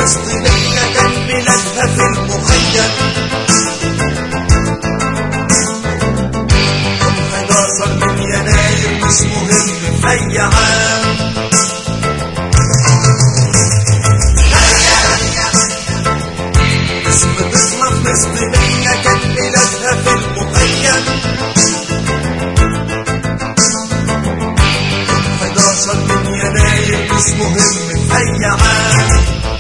فلسطينية كان ميلادها في المخيم. 11 من يناير مش مهم في أي عام. اسم طفلة فلسطينية كان ميلادها في المخيم. 11 من يناير مش مهم في أي عام.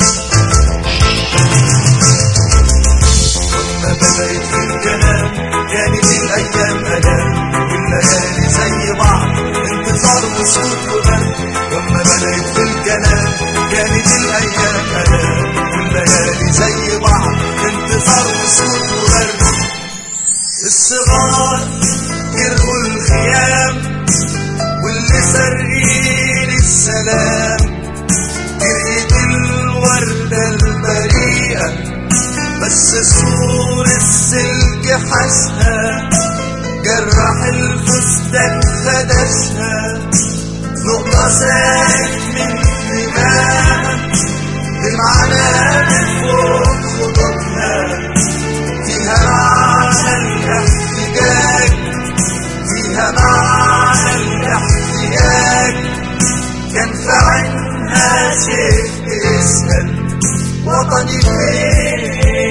لما بدأت في الكلام كانت الأيام ألام، والليالي زي بعض انتصار وسكوت وبرد. لما بدأت في الكلام كانت الأيام ألام، والليالي زي بعض انتصار وسكوت وبرد. الصغار يرقوا الخيام واللي سارقين السلام، جريت الوردة البريئة بس سور السلك حشها، جرح الفستان خدشها، نقطة زادت من دماغها، دمعنا فوق خطوطها، فيها معنى الاحتجاج، فيها معنى الاحتياج. كان في عينها شيء بيسأل وطني فين.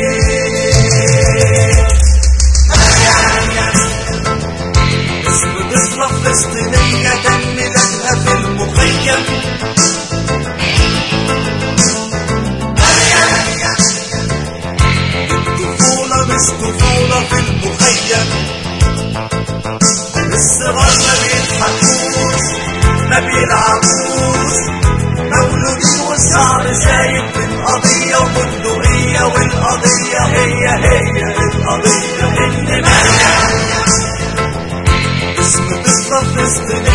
اسم طفلة فلسطينية كان ميلادها في المخيم. الطفولة مش طفولة في المخيم. الصغار ما بيضحكوش ما بيلعبوش، مولودين والشعر شايب من قضية وبندقية، والقضية هي القضية إن اسم طفلة فلسطينية